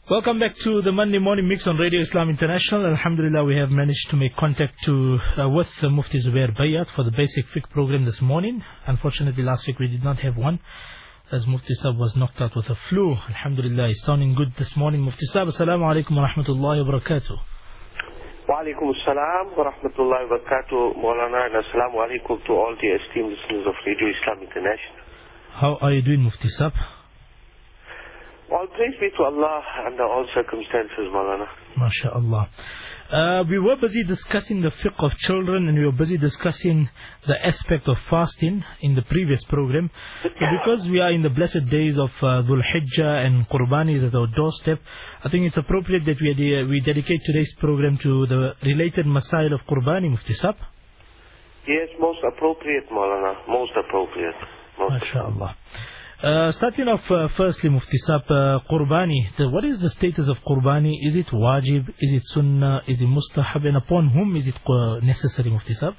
Welcome back to the Monday Morning Mix on Radio Islam International. Alhamdulillah, we have managed to make contact with Mufti Zubair Bayat for the basic fiqh program this morning. Unfortunately, last week we did not have one, as Mufti Sahib was knocked out with a flu. Alhamdulillah, he's sounding good this morning. Mufti Sahib, assalamu alaikum wa rahmatullahi wa barakatuh. Wa alaikum assalam wa rahmatullahi wa barakatuh, Maulana, and assalamu alaikum to all the esteemed listeners of Radio Islam International. How are you doing, Mufti Sahib? All praise be to Allah under all circumstances, Maulana. MashaAllah. We were busy discussing the fiqh of children, and we were busy discussing the aspect of fasting in the previous program. But because we are in the blessed days of Dhul Hijjah and Qurbani is at our doorstep, I think it's appropriate that we dedicate today's program to the related masail of Qurbani, Mufti Sahib. Yes, most appropriate, Maulana. Most appropriate. MashaAllah. Starting off firstly, Mufti Sahib, Qurbani, what is the status of Qurbani? Is it wajib? Is it sunnah? Is it mustahab? And upon whom is it necessary, Mufti Sahib?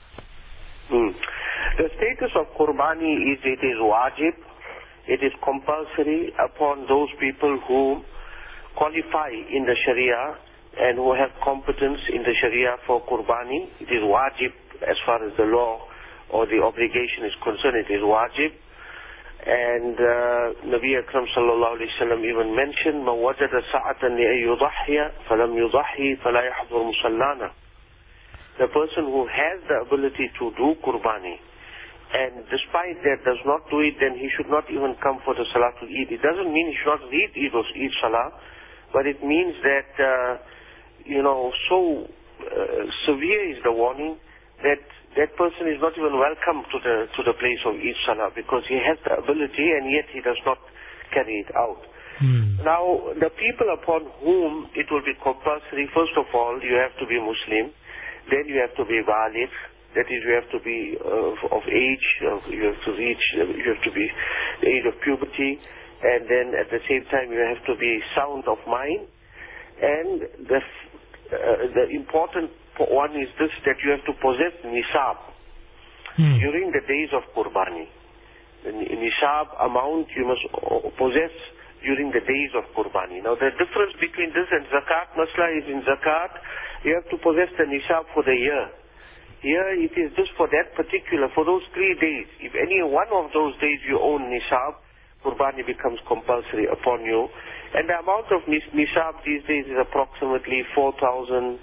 The status of Qurbani is it is wajib. It is compulsory upon those people who qualify in the Sharia and who have competence in the Sharia for Qurbani. It is wajib as far as the law or the obligation is concerned. It is wajib. And Nabi Akram sallallahu alayhi wa sallam even mentioned, مَا وَجَدَ سَعَةً لِأَن يُضَحِّيَ فَلَمْ يُضَحِّي فَلَا يَحْضُرْ مُصَلَّانَا. The person who has the ability to do Qurbani, and despite that does not do it, then he should not even come for the Salatul Eid. It doesn't mean he should not read Eid Salah, but it means that, so severe is the warning that person is not even welcome to the place of Eid Salah, because he has the ability and yet he does not carry it out. Now, the people upon whom it will be compulsory, first of all, you have to be Muslim, then you have to be baligh, that is, you have to be of age, you have to be the age of puberty, and then at the same time you have to be sound of mind, and the important one is this, that you have to possess nisab during the days of Qurbani. The nisab amount you must possess during the days of Qurbani. Now the difference between this and zakat masla is, in zakat you have to possess the nisab for the year. Here it is just for that particular, for those 3 days. If any one of those days you own nisab, Qurbani becomes compulsory upon you. And the amount of nisab these days is approximately 4,006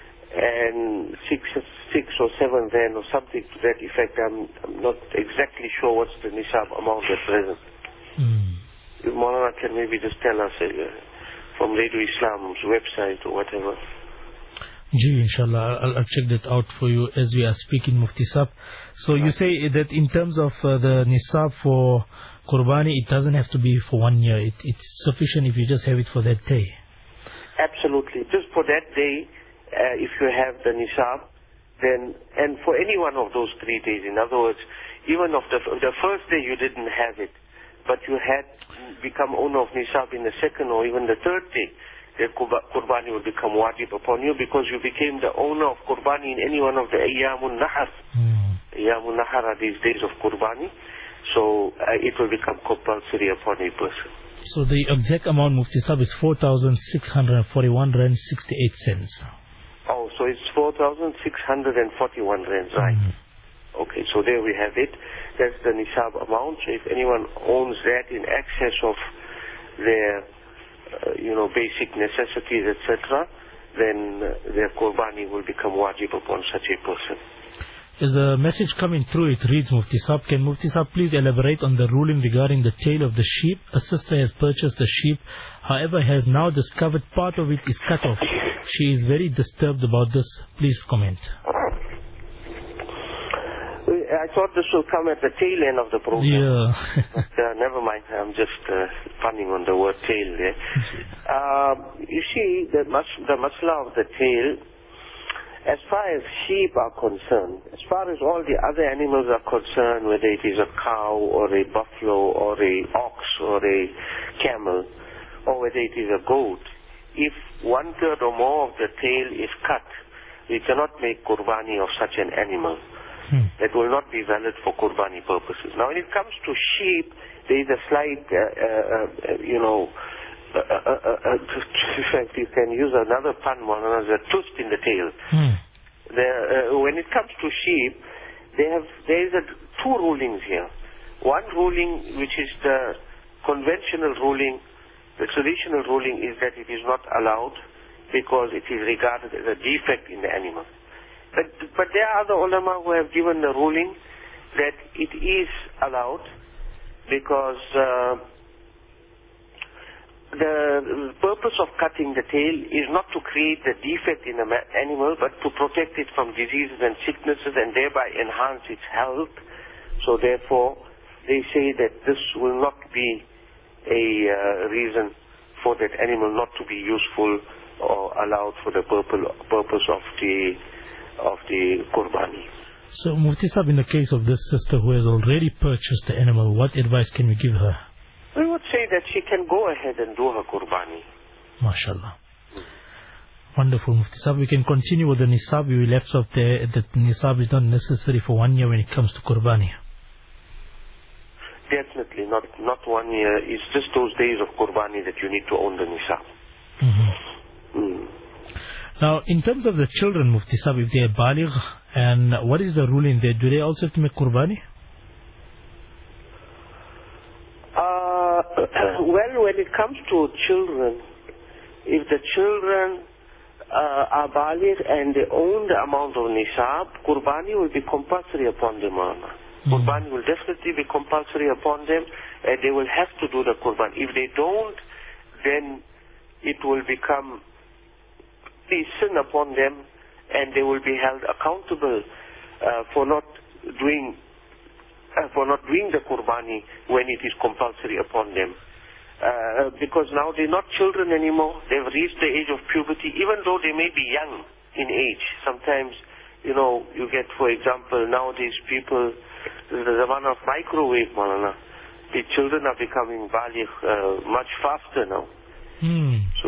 or 7 then, or something to that effect. I'm not exactly sure what's the nisab amount at present. If Maulana can maybe just tell us from Radio Islam's website or whatever. Ji, inshallah, I'll check that out for you as we are speaking, Mufti Sahib. So you say that in terms of the nisab for Qurbani, it doesn't have to be for 1 year. It's sufficient if you just have it for that day. Absolutely. Just for that day, if you have the nisab, then, and for any one of those 3 days, in other words, even of the first day you didn't have it, but you had become owner of nisab in the second or even the third day, the Qurbani will become wajib upon you, because you became the owner of Qurbani in any one of the Ayyamun Nahar. Ayyamun Nahar are these days of Qurbani, so it will become compulsory upon a person. So the exact amount, Mufti Sahib, is 4,641 rand 68 cents. Oh, so it's 4,641 rands, right? Okay, so there we have it. That's the nisab amount. So if anyone owns that in excess of their, basic necessities, etc., then their Qurbani will become wajib upon such a person. There's a message coming through. It reads, Mufti Sahib, can Mufti Sahib please elaborate on the ruling regarding the tail of the sheep? A sister has purchased the sheep, however has now discovered part of it is cut off. She is very disturbed about this. Please comment. I thought this will come at the tail end of the program. Yeah. But, never mind. I'm just punning on the word tail there. You see, the masla of the tail, as far as sheep are concerned, as far as all the other animals are concerned, whether it is a cow or a buffalo or a ox or a camel, or whether it is a goat, if 1/3 or more of the tail is cut, we cannot make Qurbani of such an animal. That will not be valid for Qurbani purposes. Now when it comes to sheep, there is a slight, fact, you can use another pun, Maulana, as a twist in the tail. When it comes to sheep, there is two rulings here. One ruling, which is the conventional ruling, the traditional ruling, is that it is not allowed because it is regarded as a defect in the animal. But there are other ulama who have given the ruling that it is allowed because the purpose of cutting the tail is not to create the defect in the animal, but to protect it from diseases and sicknesses and thereby enhance its health. So therefore, they say that this will not be a reason for that animal not to be useful or allowed for the purpose of the Qurbani. So, Mufti Sahib, in the case of this sister who has already purchased the animal, what advice can we give her? We would say that she can go ahead and do her Qurbani. MashaAllah. Wonderful, Mufti Sahib. We can continue with the Nisab. We left off there that Nisab is not necessary for 1 year when it comes to Qurbani. Definitely, not 1 year. It's just those days of Qurbani that you need to own the Nisab. Now, in terms of the children, Mufti Sahib, if they are baligh, and what is the ruling there? Do they also have to make Qurbani? Well, when it comes to children, if the children are baligh and they own the amount of Nisab, Qurbani will be compulsory upon them. Qurbani will definitely be compulsory upon them, and they will have to do the Qurbani. If they don't, then it will become a sin upon them, and they will be held accountable for not doing the Qurbani when it is compulsory upon them. Because now they're not children anymore. They've reached the age of puberty, even though they may be young in age. Sometimes, you get, for example, nowadays people, the zaman of microwave, Maulana, the children are becoming baligh much faster now. So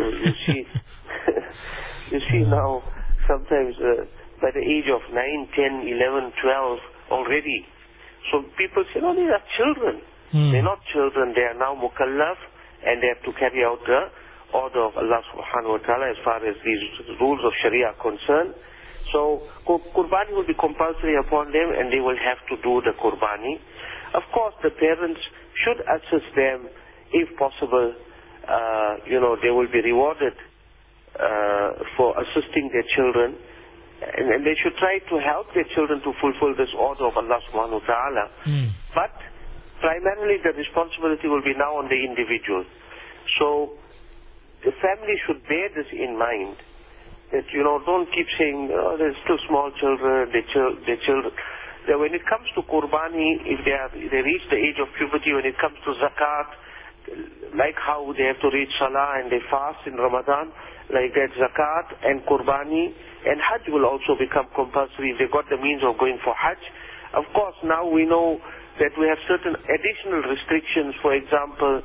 you see now, sometimes by the age of 9, 10, 11, 12 already. So people say, no, these are children. They're not children, they are now mukallaf, and they have to carry out the order of Allah subhanahu wa ta'ala as far as these rules of Sharia are concerned. So Qurbani will be compulsory upon them, and they will have to do the Qurbani. Of course, the parents should assist them if possible. They will be rewarded for assisting their children, and they should try to help their children to fulfill this order of Allah subhanahu wa ta'ala. But primarily the responsibility will be now on the individual. So the family should bear this in mind, that don't keep saying, they're still small children, they're children. That when it comes to Qurbani, if they reach the age of puberty, when it comes to zakat, like how they have to read Salah and they fast in Ramadan, like that zakat and Qurbani and Hajj will also become compulsory if they got the means of going for Hajj. Of course, now we know that we have certain additional restrictions. For example,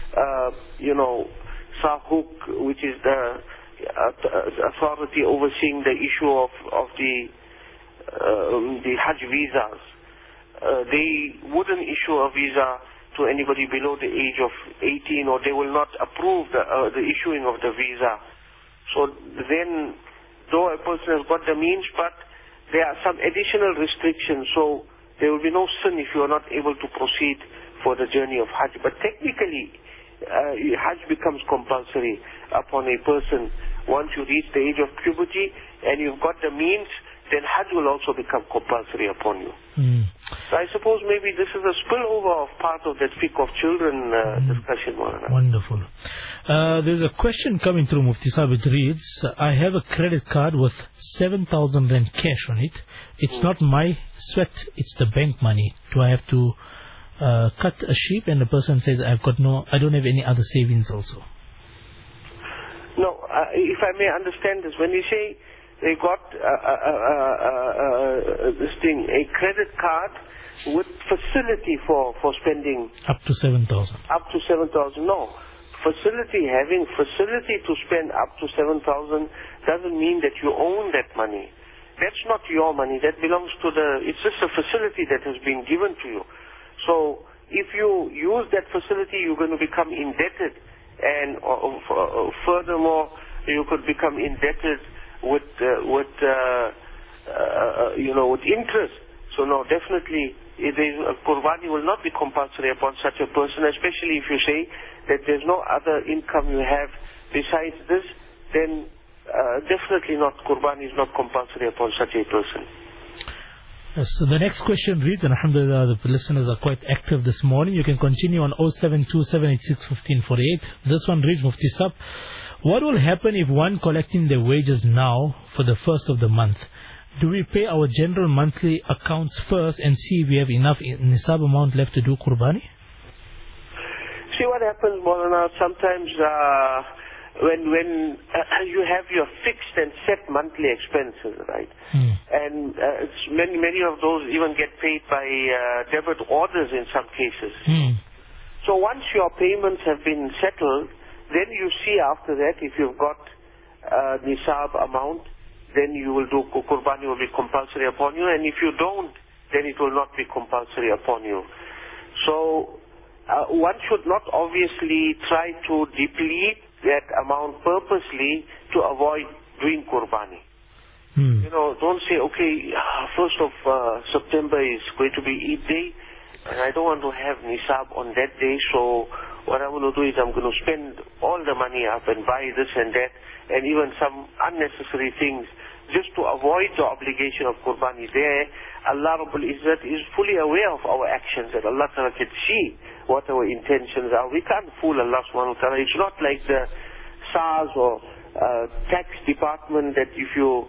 Sahuk, which is the authority overseeing the issue of the Hajj visas. They wouldn't issue a visa to anybody below the age of 18, or they will not approve the issuing of the visa. So then, though a person has got the means, but there are some additional restrictions, so there will be no sin if you are not able to proceed for the journey of Hajj. But technically, Hajj becomes compulsory upon a person once you reach the age of puberty and you've got the means. Then Hajj will also become compulsory upon you. So I suppose maybe this is a spillover of part of that fiqh of children discussion. Wonderful. There's a question coming through, Mufti Sahib. It reads, I have a credit card with 7,000 rand cash on it. It's not my sweat, it's the bank money. Do I have to cut a sheep? And the person says, I don't have any other savings also. No, if I may understand this, when you say they got a credit card with facility for spending up to 7,000. Up to 7,000. No, having facility to spend up to 7,000 doesn't mean that you own that money. That's not your money. That belongs to it's just a facility that has been given to you. So if you use that facility, you're going to become indebted, and furthermore, you could become indebted with interest. So no, definitely, Qurbani will not be compulsory upon such a person, especially if you say that there's no other income you have besides this, then definitely not, Qurbani is not compulsory upon such a person. Yes, so the next question reads, and alhamdulillah, the listeners are quite active this morning. You can continue on 0727861548. This one reads, Mufti Sahab, what will happen if one collecting their wages now for the first of the month? Do we pay our general monthly accounts first and see if we have enough nisab amount left to do Qurbani? See what happens, Maulana, sometimes when you have your fixed and set monthly expenses, right? And many of those even get paid by debit orders in some cases. So once your payments have been settled, then you see after that if you've got nisab amount, then you will do Qurbani will be compulsory upon you, and if you don't, then it will not be compulsory upon you. So one should not obviously try to deplete that amount purposely to avoid doing Qurbani. You know, don't say, okay, 1st of September is going to be Eid Day, and I don't want to have nisab on that day, so what I'm going to do is I'm going to spend all the money up and buy this and that, and even some unnecessary things, just to avoid the obligation of Qurbani. There, Allah Rabbul Izzat is fully aware of our actions, that Allah Ta'ala can see what our intentions are. We can't fool Allah Subhanahu wa Ta'ala. It's not like the SARS or tax department that if you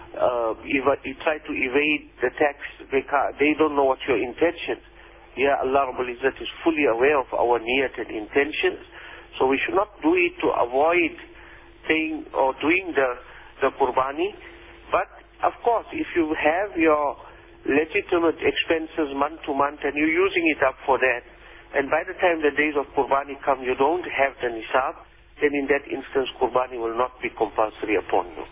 try to evade the tax, they don't know what your intentions. Yeah, Allah Rabbul Izzat is fully aware of our niyat and intentions. So we should not do it to avoid paying or doing the Qurbani. But of course, if you have your legitimate expenses month to month and you're using it up for that, and by the time the days of Qurbani come, you don't have the nisab, then in that instance, Qurbani will not be compulsory upon you.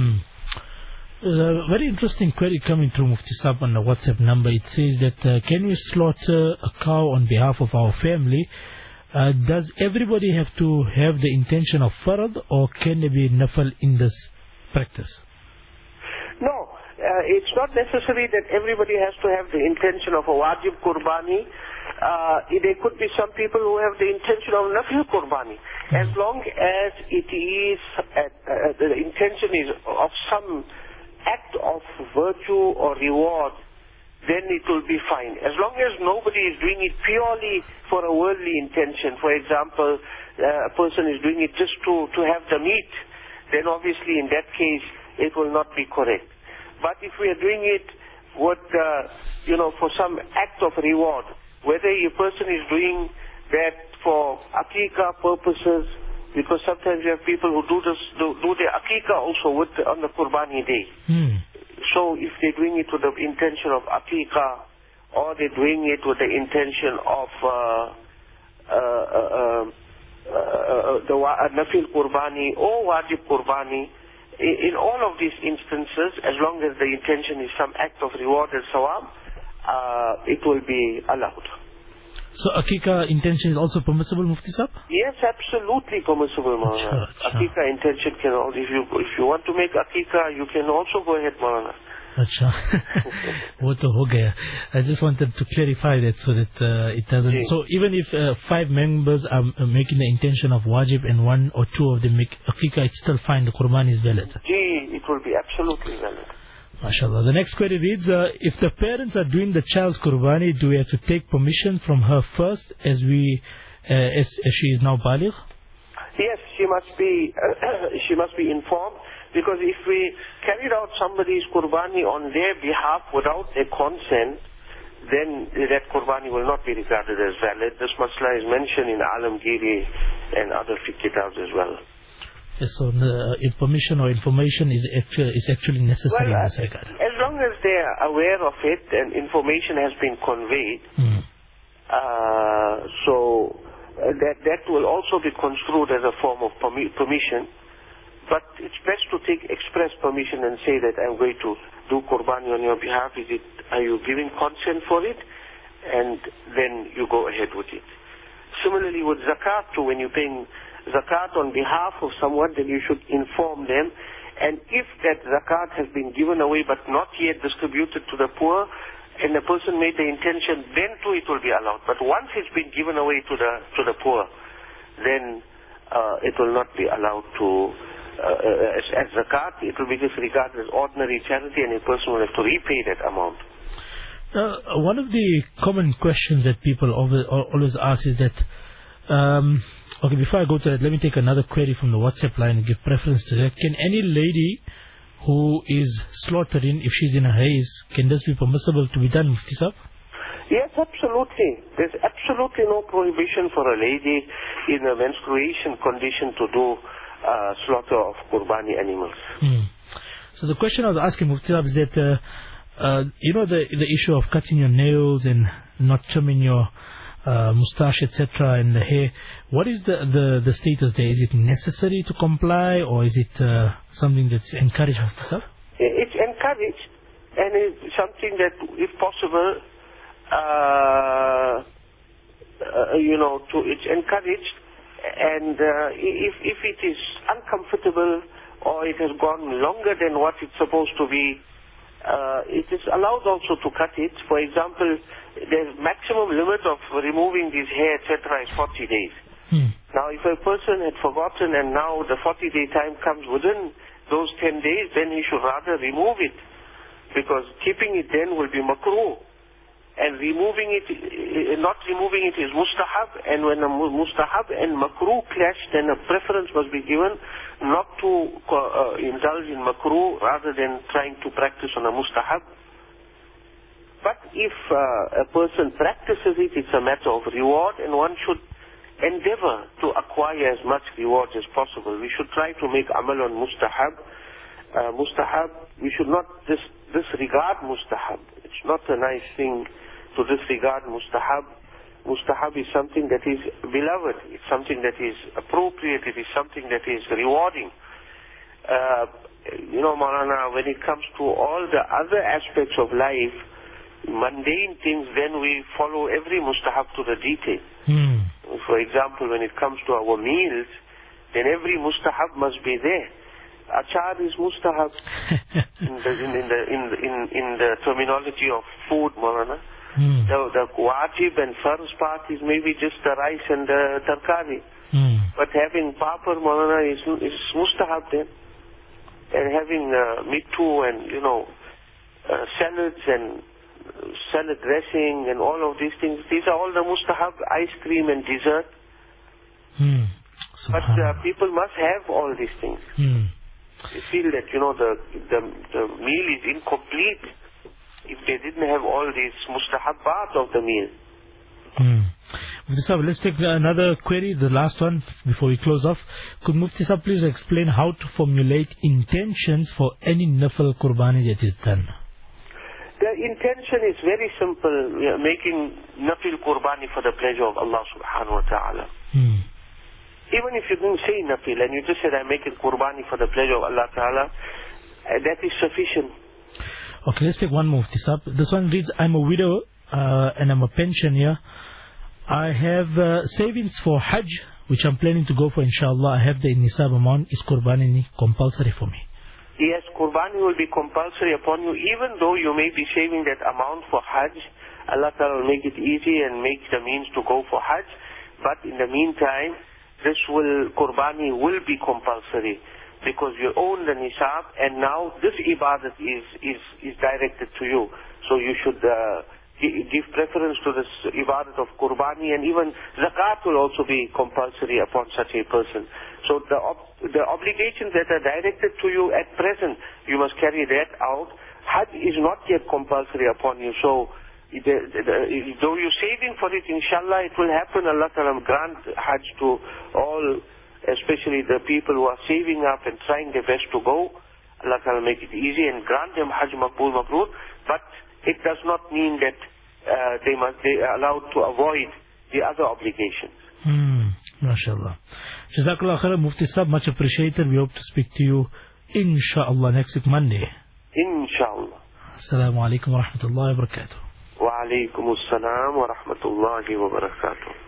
Very interesting query coming through, Mufti Sahab, on the WhatsApp number. It says that can we slaughter a cow on behalf of our family? Does everybody have to have the intention of farad, or can there be nafal in this practice? No, it's not necessary that everybody has to have the intention of a wajib Qurbani. There could be some people who have the intention of nafil Qurbani. As long as it is, the intention is of some act of virtue or reward, then it will be fine. As long as nobody is doing it purely for a worldly intention. For example, a person is doing it just to have the meat, then obviously in that case it will not be correct. But if we are doing it with, for some act of reward, whether a person is doing that for Aqiqah purposes, because sometimes you have people who do their Aqiqah also on the Qurbani day. So if they're doing it with the intention of Aqiqah, or they're doing it with the intention of the Nafil Qurbani or Wajib Qurbani, in all of these instances, as long as the intention is some act of reward and sawab, it will be allowed. So Aqiqah intention is also permissible, Mufti Sahab? Yes, absolutely permissible, Maulana. Aqiqah intention can also, if you want to make Aqiqah, you can also go ahead, Maulana. Acha. Wo to ho gaya. I just wanted to clarify that so that it doesn't. So even if 5 members are making the intention of wajib and 1 or 2 of them make Aqiqah, it's still fine. The Qurbani is valid. It will be absolutely valid. MashaAllah. The next query reads, if the parents are doing the child's Qurbani, do we have to take permission from her first as she is now baligh? Yes, she must be informed, because if we carried out somebody's Qurbani on their behalf without their consent, then that Qurbani will not be regarded as valid. This masla is mentioned in Alamgiri and other fiqh kitabs as well. Yes, so if permission or information is actually necessary in this regard. As long as they are aware of it and information has been conveyed, so that will also be construed as a form of permission. But it's best to take express permission and say that I'm going to do Qurbani on your behalf. Are you giving consent for it? And then you go ahead with it. Similarly with zakat too, when you're paying zakat on behalf of someone, then you should inform them. And if that zakat has been given away but not yet distributed to the poor, and the person made the intention, then too it will be allowed. But once it's been given away to the poor, then it will not be allowed to as zakat. It will be just regarded as ordinary charity, and a person will have to repay that amount. One of the common questions that people always ask is that, okay, before I go to that, let me take another query from the WhatsApp line and give preference to that. Can any lady who is slaughtering, if she's in a haze, can this be permissible to be done, Mufti Sahib? Yes, absolutely. There's absolutely no prohibition for a lady in a menstruation condition to do slaughter of Qurbani animals. So the question I was asking, Mufti Sahib, is that you know the issue of cutting your nails and not trimming your moustache, etc., and the hair. What is the status there? Is it necessary to comply, or is it something that's encouraged, Mufti Sahib? It's encouraged, and it's something that, if possible, it's encouraged. And if it is uncomfortable or it has gone longer than what it's supposed to be, it is allowed also to cut it. For example, the maximum limit of removing this hair, etc., is 40 days. Now, if a person had forgotten and now the 40-day time comes within those 10 days, then he should rather remove it, because keeping it then will be makruh. And removing it, not removing it is mustahab, and when a mustahab and makruh clash, then a preference must be given not to indulge in makruh rather than trying to practice on a mustahab. But if a person practices it, it's a matter of reward, and one should endeavor to acquire as much reward as possible. We should try to make amal on mustahab. We should not disregard mustahab. It's not a nice thing to disregard mustahab. Mustahab is something that is beloved. It's something that is appropriate. It is something that is rewarding. Maulana, when it comes to all the other aspects of life, mundane things, then we follow every mustahab to the detail. For example, when it comes to our meals, then every mustahab must be there. Achar is mustahab in the terminology of food, Maulana. The wajib and farz part is maybe just the rice and the tarkari. But having papar, Maulana, is mustahab then. And having mittu and, salads and salad dressing and all of these things, these are all the mustahab, ice cream and dessert. But people must have all these things. They feel that, the meal is incomplete if they didn't have all these mustahabbat of the meal. Mufti Sahib, let's take another query, the last one, before we close off. Could Mufti Sahib please explain how to formulate intentions for any nafil qurbani that is done? The intention is very simple. We are making nafil qurbani for the pleasure of Allah subhanahu wa ta'ala. Even if you didn't say nafil and you just said, I'm making qurbani for the pleasure of Allah ta'ala, that is sufficient. Okay, let's take one more, Mufti Sahib. This one reads, I'm a widow and I'm a pensioner. I have savings for Hajj, which I'm planning to go for, inshallah. I have the nisab amount. Is qurbani compulsory for me? Yes, qurbani will be compulsory upon you, even though you may be saving that amount for Hajj. Allah Ta'ala will make it easy and make the means to go for Hajj. But in the meantime, qurbani will be compulsory, because you own the nisab, and now this ibadat is directed to you. So you should give preference to this ibadat of qurbani, and even zakat will also be compulsory upon such a person. So the obligations that are directed to you at present, you must carry that out. Hajj is not yet compulsory upon you, so though you're saving for it, inshallah, it will happen. Allah Ta'ala grant Hajj to all, especially the people who are saving up and trying their best to go. Allah Ta'ala make it easy and grant them Hajj Maqbool Mabrur. But it does not mean that they are allowed to avoid the other obligations. MashaAllah. Jazakallah khairan, Mufti Sahib, much appreciated. We hope to speak to you, inshallah, next week Monday. Inshallah. Assalamu alaikum wa rahmatullahi wa barakatuh. Wa alaikum assalam wa rahmatullahi wa barakatuh.